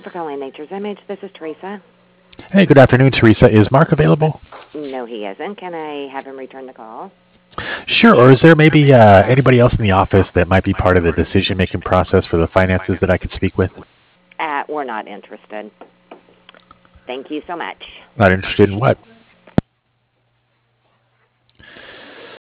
for calling Nature's Image. This is Teresa. Hey, good afternoon, Teresa. Is Mark available? No, he isn't. Can I have him return the call? Sure, or is there maybe anybody else in the office that might be part of the decision-making process for the finances that I could speak with? We're not interested. Thank you so much. Not interested in what?